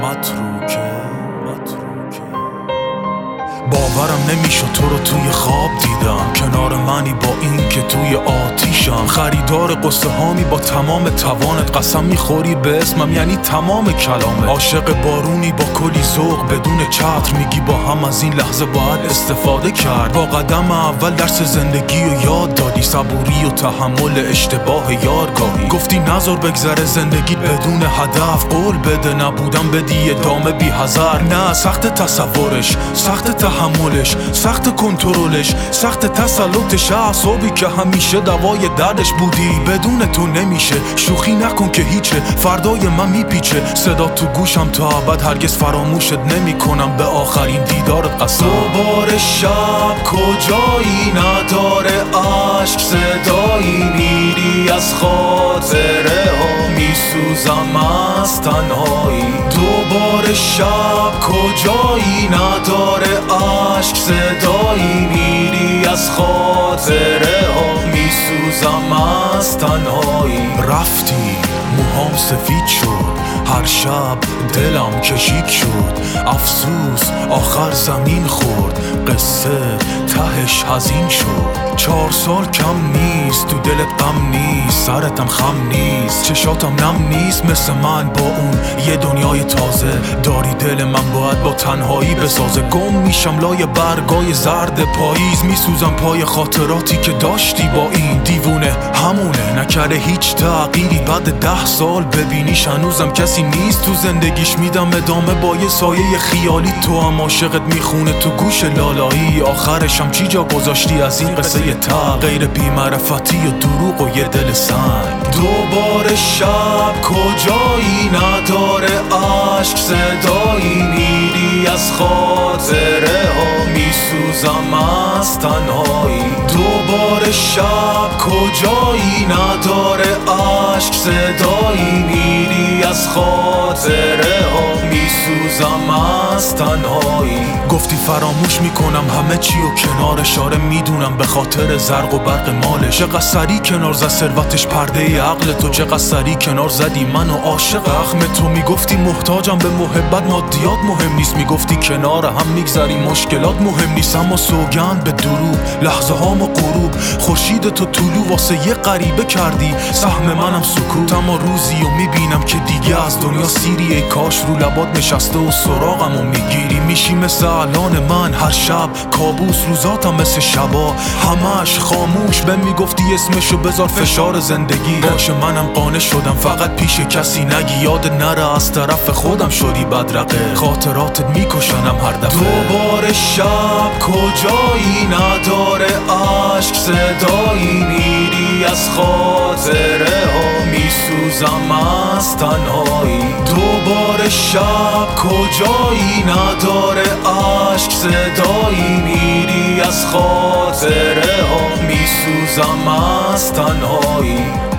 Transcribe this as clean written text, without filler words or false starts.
متروکه باورم نمیشد تو رو توی خواب دیدم، کنار منی با این که توی آتیشم، خریدار قصه هامی با تمام توانت، قسم میخوری به اسمم یعنی تمام کلامت، عاشق بارونی با کلی ذوق بدون چتر، میگی با هم از این لحظه باید استفاده کرد، با قدم اول درس زندگی رو یاد دادی، صبوری و تحمل اشتباه یارگاهی، گفتی نذار بگذره زندگی بدون هدف، قول بده نبودم بدی ادامه بی حذر، نه سخت تصورش، سخت تحملش، سخت کنترلش، سخت تسلطش، اعصابی که همیشه دوای دردش بودی، بدون تو نمیشه، شوخی نکن که هیچه، فردای من میپیچه، صدا تو گوشم تا ابد هرگز فراموشت نمی کنم، به آخرین دیدارت قسم. دوباره شب کجایی نداره عشق صدایی، میری از خاطره ها میسوزم از تنهایی، دوباره شب کجایی نداره عشق صدایی، میری از خاطره ها میسوزم از تنهایی، رفتی موهام سفید شد، هر شب دلم کشیک شد، افسوس آخر زمین خورد، قصه تهش حزین شد، 4 سال کم نیست، تو دلت غم نیست، سرتم خم نیست، چشاتم نم نیست، مثل من با اون یه دنیای تازه داری، دل من باید با تنهایی بسازه، گم میشم لای برگای زرد پاییز، میسوزم پای خاطراتی که داشتی با این دیوونه، همونه نکرده هیچ تغییری، بعد 10 سال ببینیش هنوزم کسی نیست تو زندگیش، میدم ادامه با یه سایه خیالی، تو هم عاشقت میخونه تو گوش لالایی، آخرشم چی جا گذاشتی از این قصه تا غیر بی‌معرفتی و دروغ و یه دل سنگ، دوباره شب کجایی نداره عشق صدایی، میری از خاطره ها میسوزم از تنهایی، دوباره شب کجایی نداره عشق صدایی، میری از خاطره ها میسوزم از تنهایی، گفتی فراموش میکنم همه چی و کنار اشاره میدونم به خاطر زرق و برق مالش، چقدر سری کنار زد ثروتش پرده عقل تو، چقدر سری کنار زدی منو عاشق اخم تو، میگفتی محتاجم به محبت مادیات مهم نیست، میگفتی کنار هم میگذری مشکلات مهم نیست، اما سوگند به دروغ لحظه هامو غروب، خورشید تو طلوع واسه یه غریبه کردی، سهم منم سکوت، اما روزی و میبینم که دیگه از دنیا سیری، کاش رو لبات نشسته و سراغمو میگیری، میشی مثل الان من هر شب کابوس، روزاتم مثل شبا همش خاموش، به میگفتی اسمشو بذار فشار زندگی، باشه منم قانع شدم فقط پیش کسی نگی، یاد نره از طرف خودم شدی بدرقه، خاطراتت میکشنم هر دفعه، دوباره شب کجایی نداره عشق صدایی، میری از خاطره ها میسوزم از تنهایی، دوباره شب کجایی نداره عشق صدایی، میری از خاطره ها میسوزم از تنهایی.